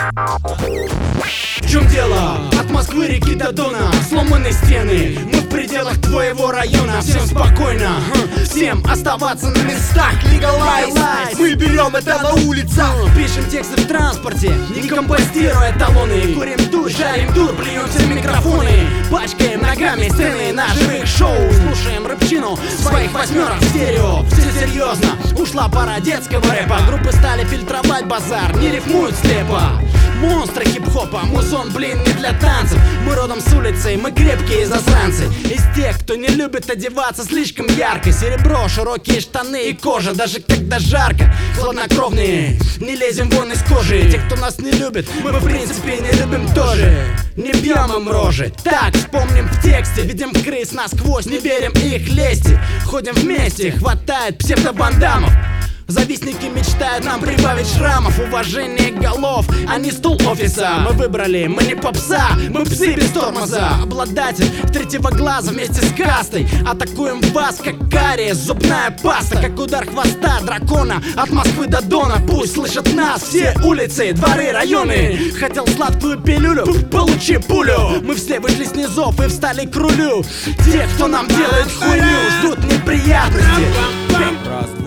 В чем дело? От Москвы реки до Дона сломаны стены, мы в пределах твоего района. Всем спокойно, всем оставаться на местах. Legalize. Мы берем это на улицах. Пишем тексты в транспорте, не компостируя талоны. Курим душ, жарим дур, плюемся в микрофоны. Пачкаем ногами сцены на живых шоу. Слушаем рэпчину своих восьмерок в стерео. Все серьезно, ушла пора детского рэпа. Группы стали фильтровать базар, не рифмуют слепо. Монстры хип-хопа, музон, блин, не для танцев. Мы родом с улицы, мы крепкие засранцы. Из тех, кто не любит одеваться слишком ярко. Серебро, широкие штаны и кожа, даже когда жарко. Хладнокровные, не лезем вон из кожи. Те, кто нас не любит, мы в принципе не любим тоже. Не бьем им рожи, так вспомним в тексте. Видим крыс насквозь, не верим их лести. Ходим вместе, хватает псевдобандамов. Завистники мечтают нам прибавить шрамов. Уважение голов, а не стул офиса. Мы выбрали, мы не попса, мы псы без тормоза. Обладатель третьего глаза вместе с кастой. Атакуем вас, как кариес, зубная паста. Как удар хвоста дракона от Москвы до Дона. Пусть слышат нас все улицы, дворы, районы. Хотел сладкую пилюлю, получи пулю. Мы все вышли с низов и встали к рулю. Те, кто нам делает хуйню, ждут неприятности.